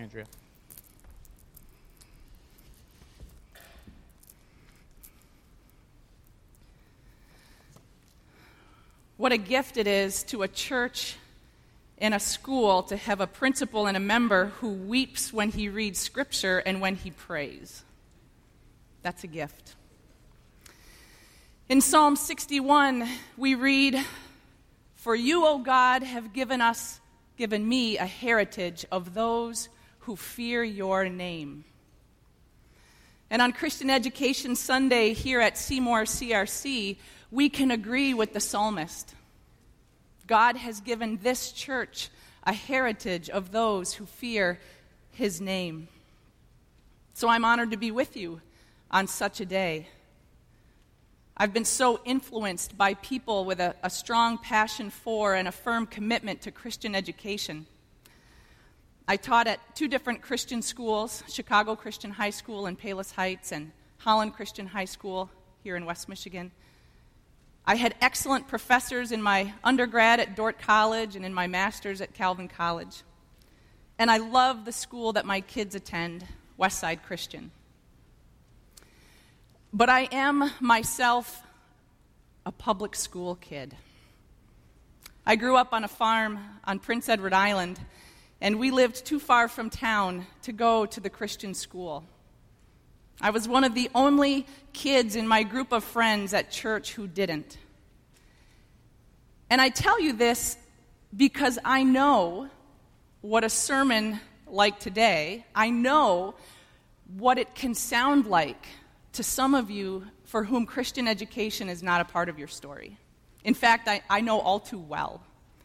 Andrea. What a gift it is to a church and a school to have a principal and a member who weeps when he reads Scripture and when he prays. That's a gift. In Psalm 61, we read, "For you, O God, have given me a heritage of those who fear your name." And on Christian Education Sunday here at Seymour CRC, we can agree with the psalmist. God has given this church a heritage of those who fear his name. So I'm honored to be with you on such a day. I've been so influenced by people with a strong passion for and a firm commitment to Christian education. I taught at 2 different Christian schools, Chicago Christian High School in Palos Heights and Holland Christian High School here in West Michigan. I had excellent professors in my undergrad at Dordt College and in my master's at Calvin College. And I love the school that my kids attend, Westside Christian. But I am myself a public school kid. I grew up on a farm on Prince Edward Island, and we lived too far from town to go to the Christian school. I was one of the only kids in my group of friends at church who didn't. And I tell you this because I know what a sermon like today, I know what it can sound like to some of you for whom Christian education is not a part of your story. In fact, I know all too well.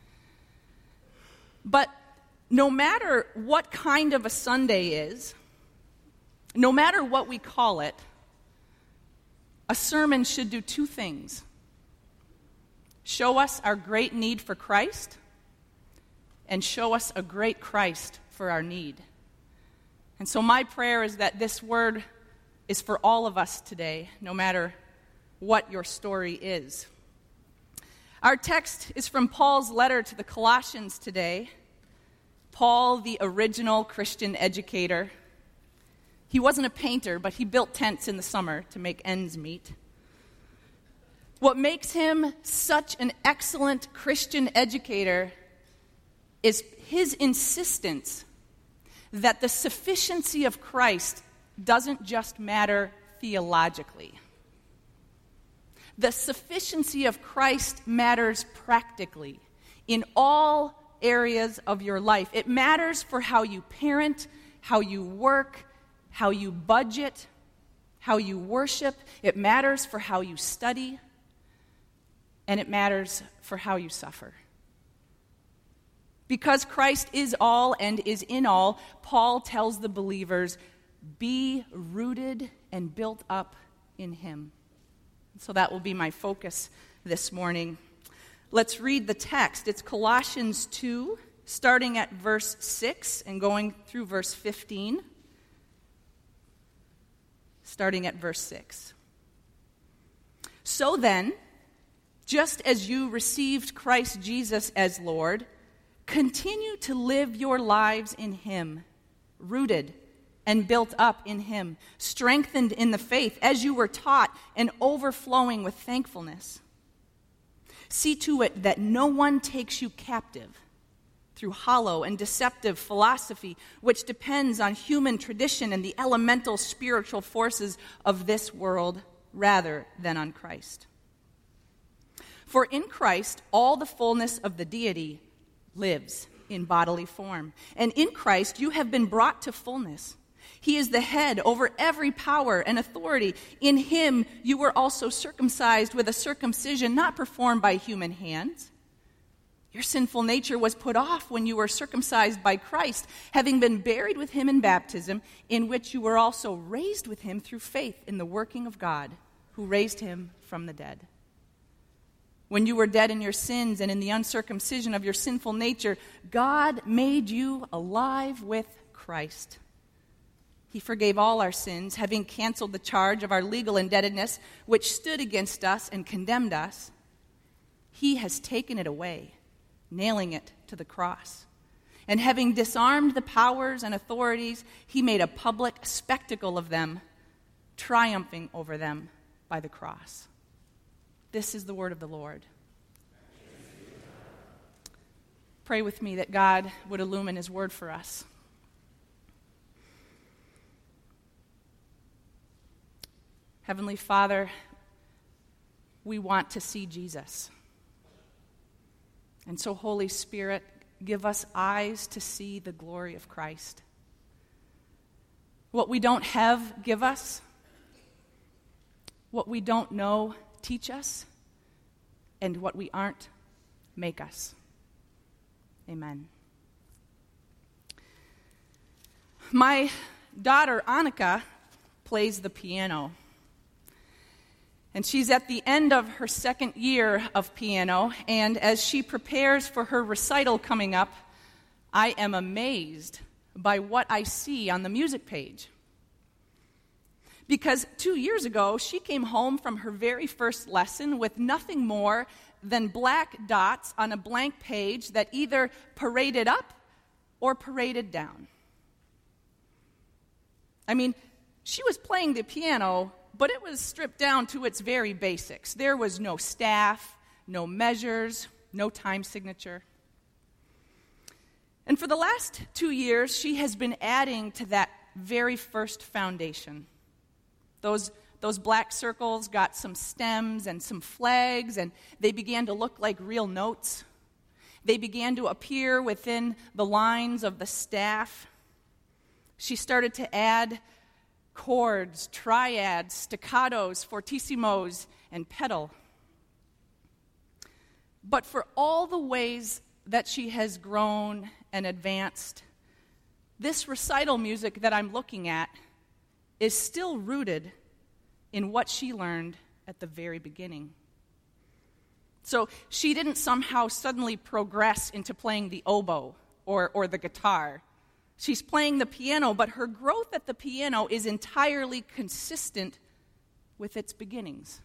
But no matter what kind of a Sunday is, no matter what we call it, a sermon should do 2 things. Show us our great need for Christ, and show us a great Christ for our need. And so my prayer is that this word is for all of us today, no matter what your story is. Our text is from Paul's letter to the Colossians today. Paul, the original Christian educator. He wasn't a painter, but he built tents in the summer to make ends meet. What makes him such an excellent Christian educator is his insistence that the sufficiency of Christ doesn't just matter theologically. The sufficiency of Christ matters practically in all areas of your life. It matters for how you parent, how you work, how you budget, how you worship. It matters for how you study, and it matters for how you suffer. Because Christ is all and is in all, Paul tells the believers, be rooted and built up in him. So that will be my focus this morning. Let's read the text. It's Colossians 2, starting at verse 6 and going through verse 15. Starting at verse 6. So then, just as you received Christ Jesus as Lord, continue to live your lives in him, rooted and built up in him, strengthened in the faith as you were taught, and overflowing with thankfulness. See to it that no one takes you captive through hollow and deceptive philosophy, which depends on human tradition and the elemental spiritual forces of this world rather than on Christ. For in Christ, all the fullness of the deity lives in bodily form. And in Christ, you have been brought to fullness. He is the head over every power and authority. In him, you were also circumcised with a circumcision not performed by human hands. Your sinful nature was put off when you were circumcised by Christ, having been buried with him in baptism, in which you were also raised with him through faith in the working of God, who raised him from the dead. When you were dead in your sins and in the uncircumcision of your sinful nature, God made you alive with Christ. He forgave all our sins, having canceled the charge of our legal indebtedness, which stood against us and condemned us. He has taken it away, nailing it to the cross. And having disarmed the powers and authorities, he made a public spectacle of them, triumphing over them by the cross. This is the word of the Lord. Pray with me that God would illumine his word for us. Heavenly Father, we want to see Jesus. And so, Holy Spirit, give us eyes to see the glory of Christ. What we don't have, give us. What we don't know, teach us. And what we aren't, make us. Amen. My daughter, Annika, plays the piano. And she's at the end of her second year of piano, and as she prepares for her recital coming up, I am amazed by what I see on the music page. Because 2 years ago, she came home from her very first lesson with nothing more than black dots on a blank page that either paraded up or paraded down. I mean, she was playing the piano, but it was stripped down to its very basics. There was no staff, no measures, no time signature. And for the last 2 years, she has been adding to that very first foundation. Those black circles got some stems and some flags, and they began to look like real notes. They began to appear within the lines of the staff. She started to add chords, triads, staccatos, fortissimos, and pedal. But for all the ways that she has grown and advanced, this recital music that I'm looking at is still rooted in what she learned at the very beginning. So she didn't somehow suddenly progress into playing the oboe or the guitar. She's playing the piano, but her growth at the piano is entirely consistent with its beginnings.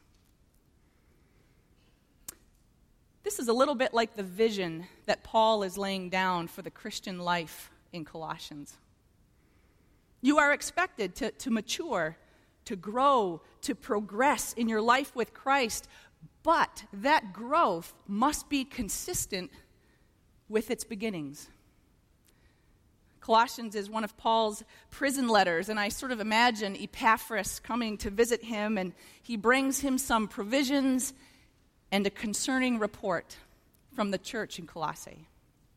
This is a little bit like the vision that Paul is laying down for the Christian life in Colossians. You are expected to mature, to grow, to progress in your life with Christ, but that growth must be consistent with its beginnings. Colossians is one of Paul's prison letters, and I sort of imagine Epaphras coming to visit him, and he brings him some provisions and a concerning report from the church in Colossae.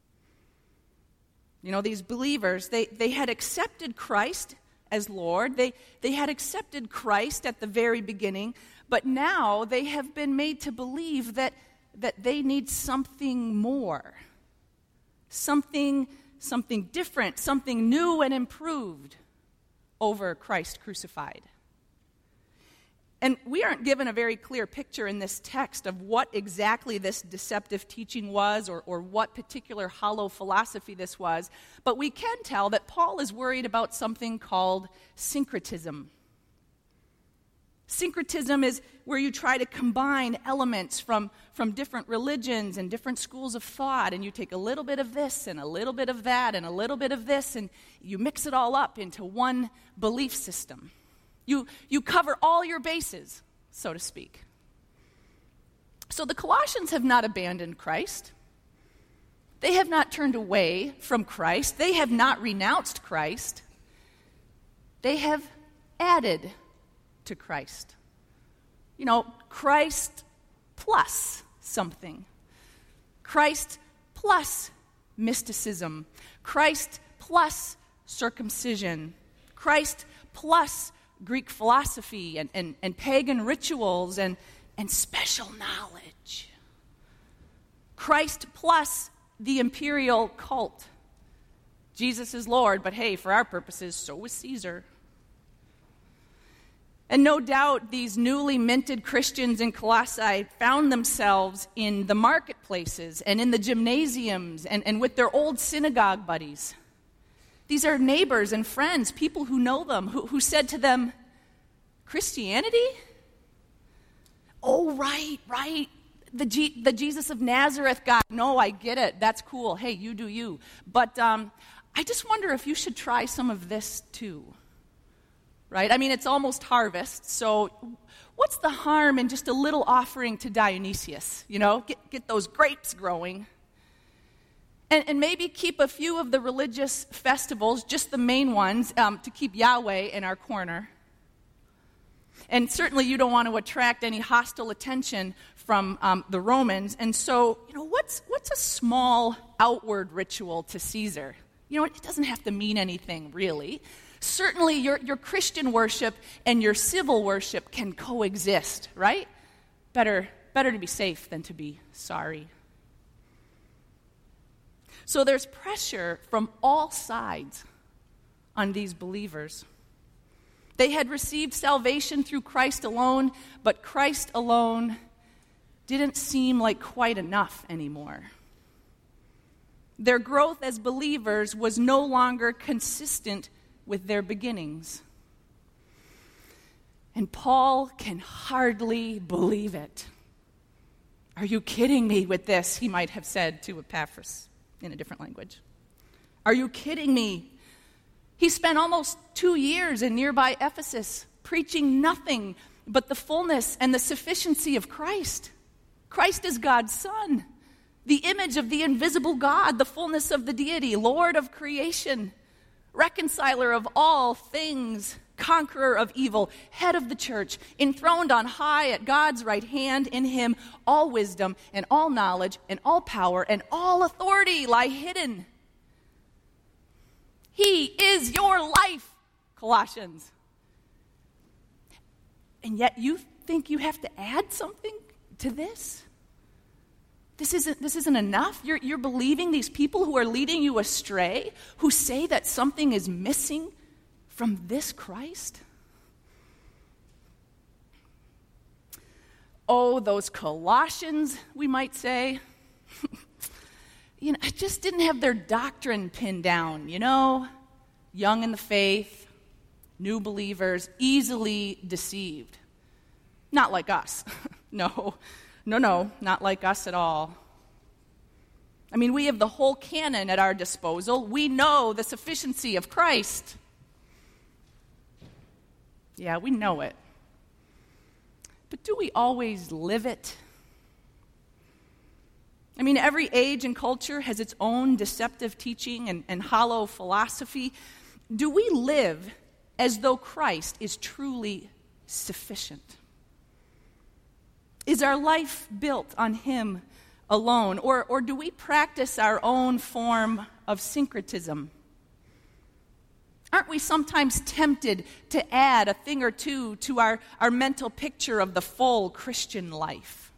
You know, these believers, they had accepted Christ as Lord. They had accepted Christ at the very beginning, but now they have been made to believe that they need something more, something different, something new and improved over Christ crucified. And we aren't given a very clear picture in this text of what exactly this deceptive teaching was or what particular hollow philosophy this was, but we can tell that Paul is worried about something called syncretism. Syncretism is where you try to combine elements from different religions and different schools of thought, and you take a little bit of this and a little bit of that and a little bit of this, and you mix it all up into one belief system. You cover all your bases, so to speak. So the Colossians have not abandoned Christ. They have not turned away from Christ. They have not renounced Christ. They have added to Christ. You know, Christ plus something. Christ plus mysticism. Christ plus circumcision. Christ plus Greek philosophy and pagan rituals and special knowledge. Christ plus the imperial cult. Jesus is Lord, but hey, for our purposes, so was Caesar. And no doubt these newly minted Christians in Colossae found themselves in the marketplaces and in the gymnasiums and with their old synagogue buddies. These are neighbors and friends, people who know them, who said to them, Christianity? Oh, right. the Jesus of Nazareth guy. No, I get it. That's cool. Hey, you do you. But I just wonder if you should try some of this too. Right? I mean, it's almost harvest, so what's the harm in just a little offering to Dionysius? You know, get those grapes growing. And maybe keep a few of the religious festivals, just the main ones, to keep Yahweh in our corner. And certainly you don't want to attract any hostile attention from the Romans. And so, what's a small outward ritual to Caesar? It doesn't have to mean anything, really. Certainly your Christian worship and your civil worship can coexist, right? Better to be safe than to be sorry. So there's pressure from all sides on these believers. They had received salvation through Christ alone, but Christ alone didn't seem like quite enough anymore. Their growth as believers was no longer consistent with their beginnings. And Paul can hardly believe it. Are you kidding me with this? He might have said to Epaphras in a different language. Are you kidding me? He spent almost 2 years in nearby Ephesus preaching nothing but the fullness and the sufficiency of Christ. Christ is God's Son, the image of the invisible God, the fullness of the deity, Lord of creation, reconciler of all things, conqueror of evil, head of the church, enthroned on high at God's right hand. In him all wisdom and all knowledge and all power and all authority lie hidden. He is your life, Colossians. And yet you think you have to add something to this? This isn't enough? You're believing these people who are leading you astray, who say that something is missing from this Christ? Oh, those Colossians, we might say. I just didn't have their doctrine pinned down, young in the faith, new believers, easily deceived. Not like us. No, not like us at all. I mean, we have the whole canon at our disposal. We know the sufficiency of Christ. Yeah, we know it. But do we always live it? I mean, every age and culture has its own deceptive teaching and hollow philosophy. Do we live as though Christ is truly sufficient? Is our life built on him alone? Or do we practice our own form of syncretism? Aren't we sometimes tempted to add a thing or two to our mental picture of the full Christian life?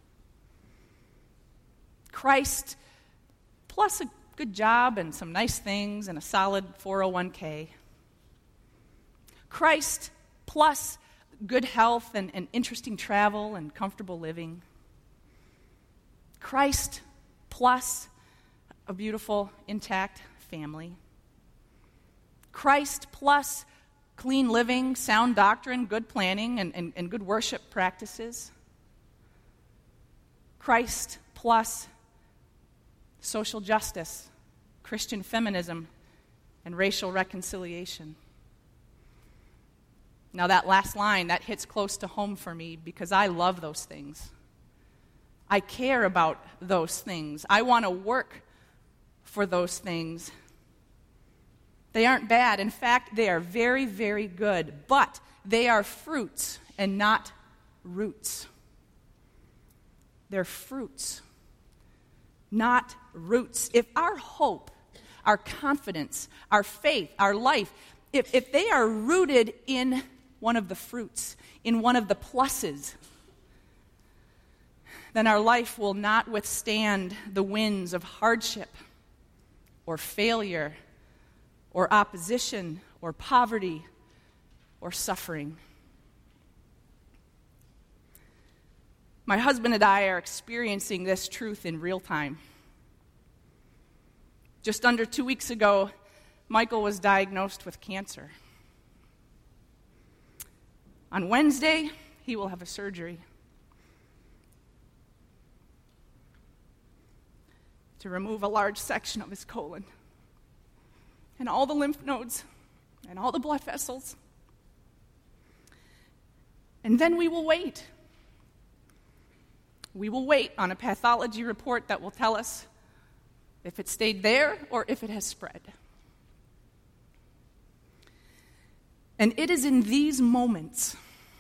Christ plus a good job and some nice things and a solid 401k. Christ plus good health and interesting travel and comfortable living. Christ plus a beautiful, intact family. Christ plus clean living, sound doctrine, good planning, and good worship practices. Christ plus social justice, Christian feminism, and racial reconciliation. Now that last line, that hits close to home for me because I love those things. I care about those things. I want to work for those things. They aren't bad. In fact, they are very, very good. But they are fruits and not roots. They're fruits, not roots. If our hope, our confidence, our faith, our life, if they are rooted in one of the fruits, in one of the pluses, then our life will not withstand the winds of hardship or failure or opposition or poverty or suffering. My husband and I are experiencing this truth in real time. Just under 2 weeks ago, Michael was diagnosed with cancer. On Wednesday, he will have a surgery. to remove a large section of his colon and all the lymph nodes and all the blood vessels. And then we will wait. We will wait on a pathology report that will tell us if it stayed there or if it has spread. And it is in these moments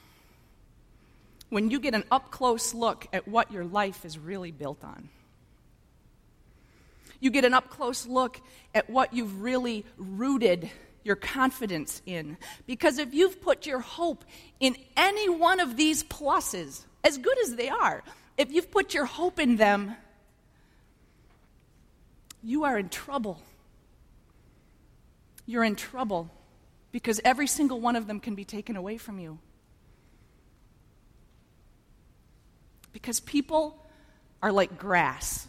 when you get an up-close look at what your life is really built on. You get an up-close look at what you've really rooted your confidence in. Because if you've put your hope in any one of these pluses, as good as they are, if you've put your hope in them, you are in trouble. You're in trouble because every single one of them can be taken away from you. Because people are like grass,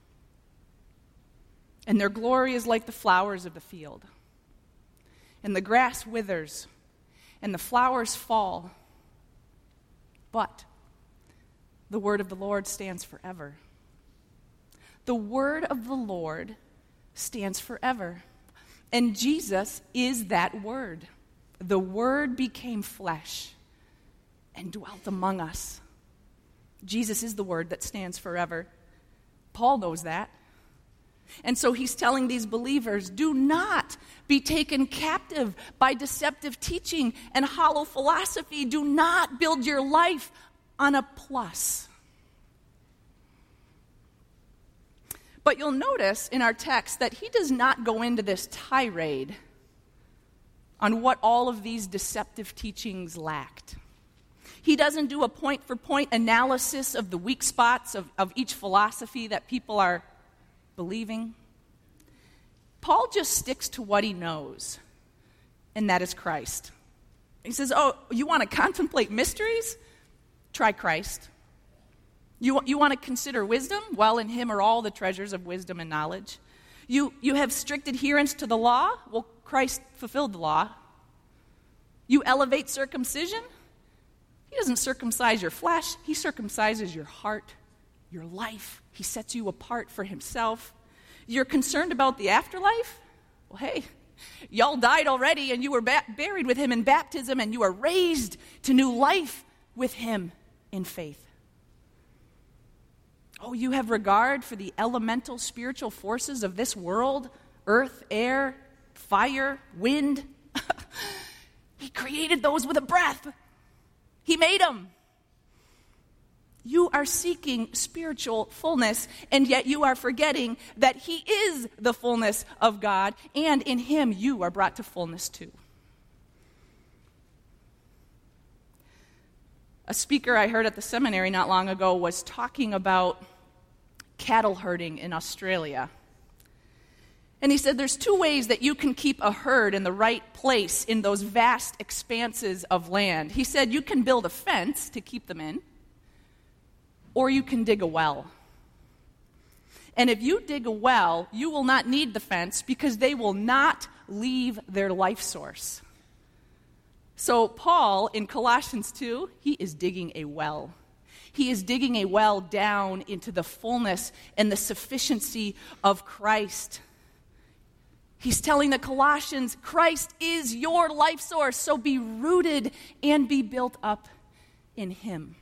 and their glory is like the flowers of the field. And the grass withers, and the flowers fall, but the word of the Lord stands forever. The word of the Lord stands forever. And Jesus is that word. The word became flesh and dwelt among us. Jesus is the word that stands forever. Paul knows that. And so he's telling these believers, do not be taken captive by deceptive teaching and hollow philosophy. Do not build your life on a plus. But you'll notice in our text that he does not go into this tirade on what all of these deceptive teachings lacked. He doesn't do a point-for-point analysis of the weak spots of each philosophy that people are believing. Paul just sticks to what he knows, and that is Christ. He says, oh, you want to contemplate mysteries? Try Christ. You want to consider wisdom? Well, in him are all the treasures of wisdom and knowledge. You have strict adherence to the law? Well, Christ fulfilled the law. You elevate circumcision? He doesn't circumcise your flesh. He circumcises your heart, your life. He sets you apart for himself. You're concerned about the afterlife? Well, hey, y'all died already, and you were buried with him in baptism, and you are raised to new life with him in faith. Oh, you have regard for the elemental spiritual forces of this world, earth, air, fire, wind. He created those with a breath. He made them. You are seeking spiritual fullness, and yet you are forgetting that he is the fullness of God, and in him you are brought to fullness too. A speaker I heard at the seminary not long ago was talking about cattle herding in Australia. And he said there's two ways that you can keep a herd in the right place in those vast expanses of land. He said you can build a fence to keep them in, or you can dig a well. And if you dig a well, you will not need the fence because they will not leave their life source. So Paul, in Colossians 2, he is digging a well. He is digging a well down into the fullness and the sufficiency of Christ. He's telling the Colossians, Christ is your life source, so be rooted and be built up in him.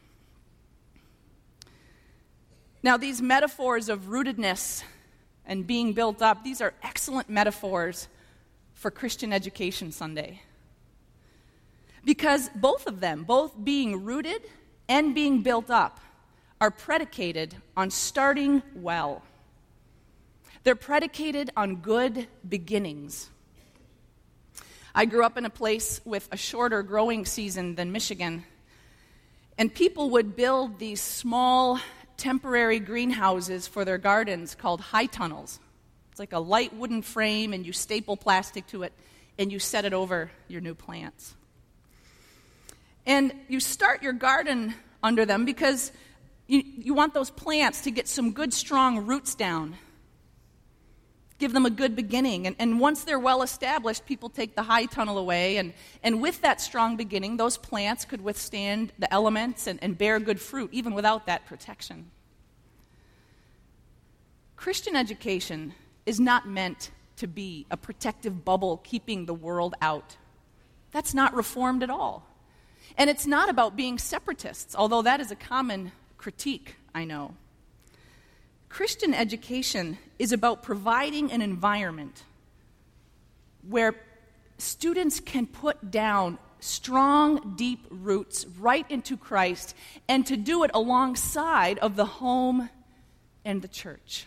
Now, these metaphors of rootedness and being built up, these are excellent metaphors for Christian Education Sunday. Because both of them, both being rooted and being built up, are predicated on starting well. They're predicated on good beginnings. I grew up in a place with a shorter growing season than Michigan, and people would build these small temporary greenhouses for their gardens called high tunnels. It's like a light wooden frame, and you staple plastic to it, and you set it over your new plants. And you start your garden under them because you want those plants to get some good, strong roots down. Give them a good beginning. And once they're well established, people take the high tunnel away. And with that strong beginning, those plants could withstand the elements and bear good fruit, even without that protection. Christian education is not meant to be a protective bubble keeping the world out. That's not Reformed at all. And it's not about being separatists, although that is a common critique, I know. Christian education is about providing an environment where students can put down strong, deep roots right into Christ, and to do it alongside of the home and the church.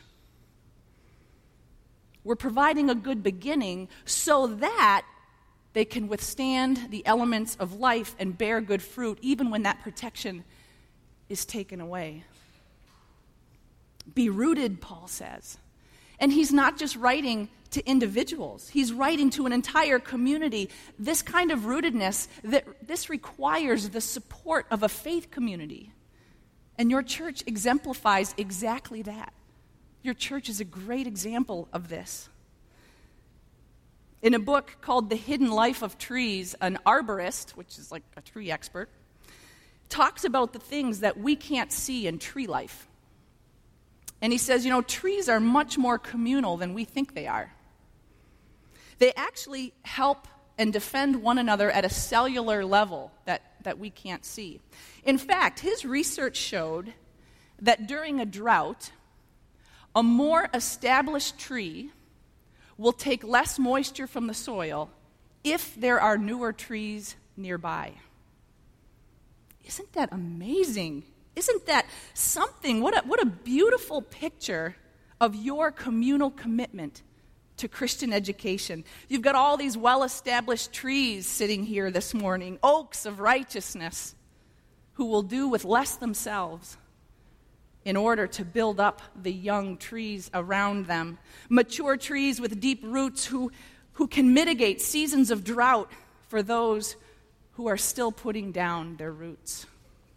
We're providing a good beginning so that they can withstand the elements of life and bear good fruit, even when that protection is taken away. Be rooted, Paul says. And he's not just writing to individuals. He's writing to an entire community. This kind of rootedness, this requires the support of a faith community. And your church exemplifies exactly that. Your church is a great example of this. In a book called The Hidden Life of Trees, an arborist, which is like a tree expert, talks about the things that we can't see in tree life. And he says, trees are much more communal than we think they are. They actually help and defend one another at a cellular level that we can't see. In fact, his research showed that during a drought, a more established tree will take less moisture from the soil if there are newer trees nearby. Isn't that amazing? Isn't that something? What a beautiful picture of your communal commitment to Christian education. You've got all these well-established trees sitting here this morning, oaks of righteousness, who will do with less themselves in order to build up the young trees around them. Mature trees with deep roots who can mitigate seasons of drought for those who are still putting down their roots.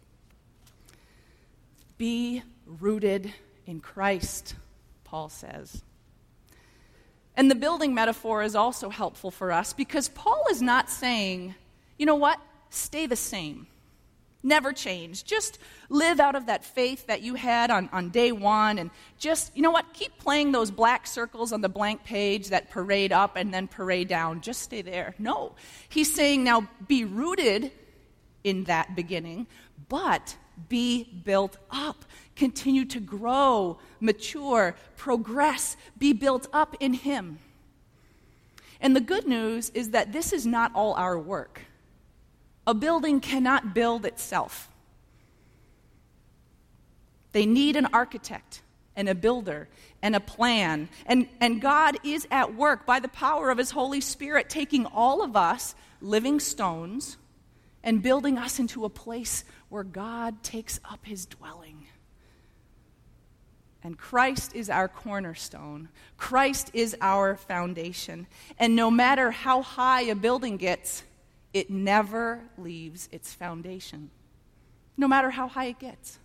Be rooted in Christ, Paul says. And the building metaphor is also helpful for us because Paul is not saying, stay the same. Never change. Just live out of that faith that you had on day one, and just, keep playing those black circles on the blank page that parade up and then parade down. Just stay there. No. He's saying now be rooted in that beginning, but be built up. Continue to grow, mature, progress, be built up in Him. And the good news is that this is not all our work. A building cannot build itself. They need an architect and a builder and a plan. And God is at work by the power of His Holy Spirit, taking all of us, living stones, and building us into a place where God takes up His dwelling. And Christ is our cornerstone. Christ is our foundation. And no matter how high a building gets, it never leaves its foundation, no matter how high it gets.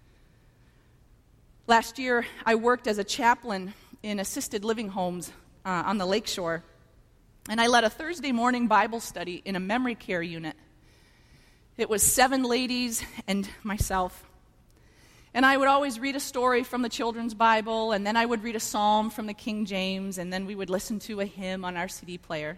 Last year, I worked as a chaplain in assisted living homes on the lakeshore, and I led a Thursday morning Bible study in a memory care unit. It was 7 ladies and myself. And I would always read a story from the children's Bible, and then I would read a psalm from the King James, and then we would listen to a hymn on our CD player.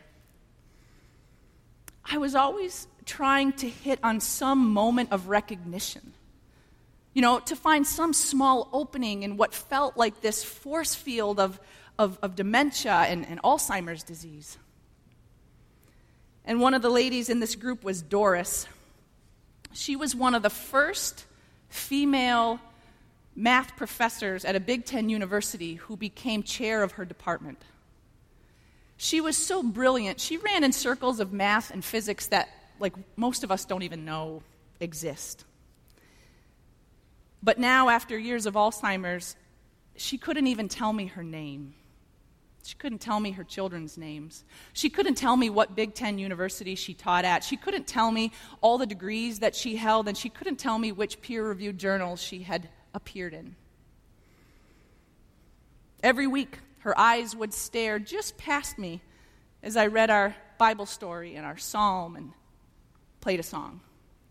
I was always trying to hit on some moment of recognition, to find some small opening in what felt like this force field of dementia and Alzheimer's disease. And one of the ladies in this group was Doris. She was one of the first female math professors at a Big Ten university who became chair of her department. She was so brilliant. She ran in circles of math and physics that, most of us don't even know exist. But now, after years of Alzheimer's, she couldn't even tell me her name. She couldn't tell me her children's names. She couldn't tell me what Big Ten university she taught at. She couldn't tell me all the degrees that she held, and she couldn't tell me which peer-reviewed journals she had appeared in. Every week, her eyes would stare just past me as I read our Bible story and our psalm and played a song.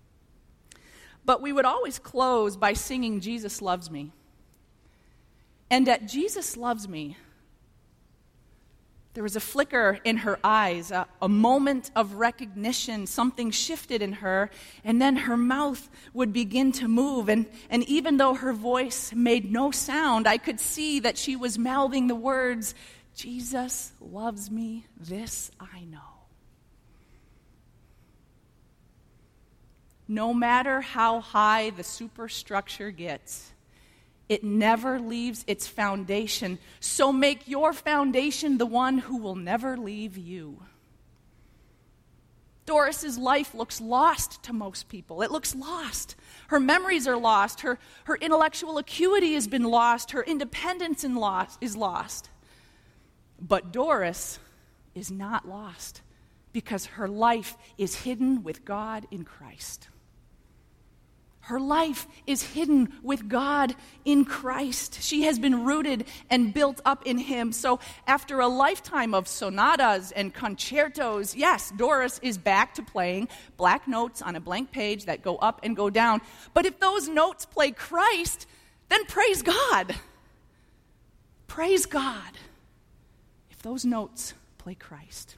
But we would always close by singing, "Jesus Loves Me." And at Jesus loves me, there was a flicker in her eyes, a moment of recognition. Something shifted in her, and then her mouth would begin to move. And even though her voice made no sound, I could see that she was mouthing the words, Jesus loves me, this I know. No matter how high the superstructure gets, it never leaves its foundation. So make your foundation the one who will never leave you. Doris's life looks lost to most people. It looks lost. Her memories are lost. Her intellectual acuity has been lost. Her independence is lost. But Doris is not lost because her life is hidden with God in Christ. Her life is hidden with God in Christ. She has been rooted and built up in Him. So after a lifetime of sonatas and concertos, yes, Doris is back to playing black notes on a blank page that go up and go down. But if those notes play Christ, then praise God. Praise God if those notes play Christ.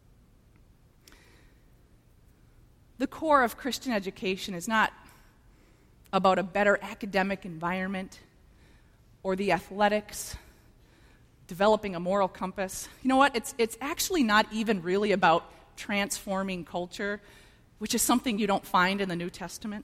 The core of Christian education is not about a better academic environment or the athletics, developing a moral compass. You know what? It's actually not even really about transforming culture, which is something you don't find in the New Testament.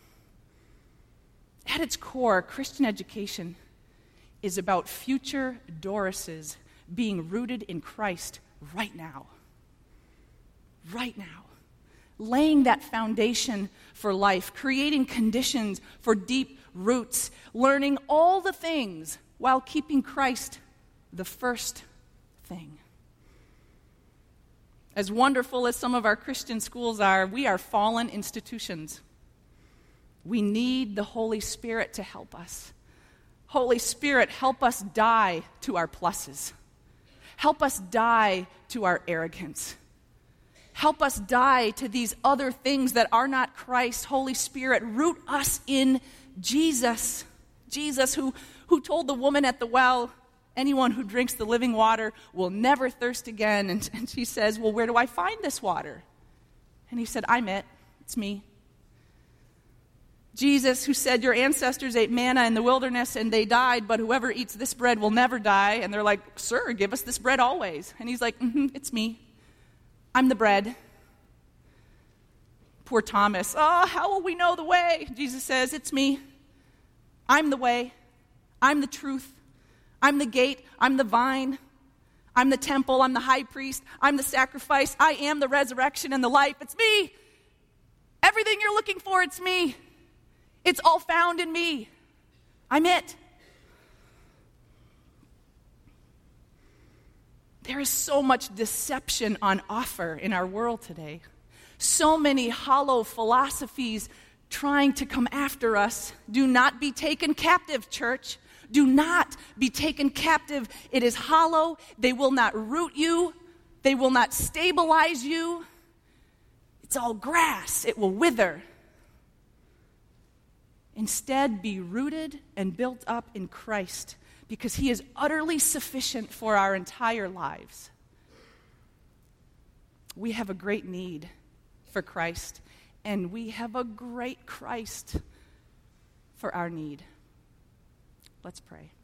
At its core, Christian education is about future Dorises being rooted in Christ right now. Right now. Laying that foundation for life, creating conditions for deep roots, learning all the things while keeping Christ the first thing. As wonderful as some of our Christian schools are, we are fallen institutions. We need the Holy Spirit to help us. Holy Spirit, help us die to our pluses. Help us die to our arrogance. Help us die to these other things that are not Christ. Holy Spirit, root us in Jesus. Jesus who told the woman at the well, anyone who drinks the living water will never thirst again. And she says, well, where do I find this water? And he said, I'm it. It's me. Jesus who said, your ancestors ate manna in the wilderness and they died, but whoever eats this bread will never die. And they're like, sir, give us this bread always. And he's like, it's me. I'm the bread. Poor Thomas. Oh, how will we know the way? Jesus says, it's me. I'm the way. I'm the truth. I'm the gate. I'm the vine. I'm the temple. I'm the high priest. I'm the sacrifice. I am the resurrection and the life. It's me. Everything you're looking for, it's me. It's all found in me. I'm it. There is so much deception on offer in our world today. So many hollow philosophies trying to come after us. Do not be taken captive, church. Do not be taken captive. It is hollow. They will not root you. They will not stabilize you. It's all grass. It will wither. Instead, be rooted and built up in Christ, because He is utterly sufficient for our entire lives. We have a great need for Christ, and we have a great Christ for our need. Let's pray.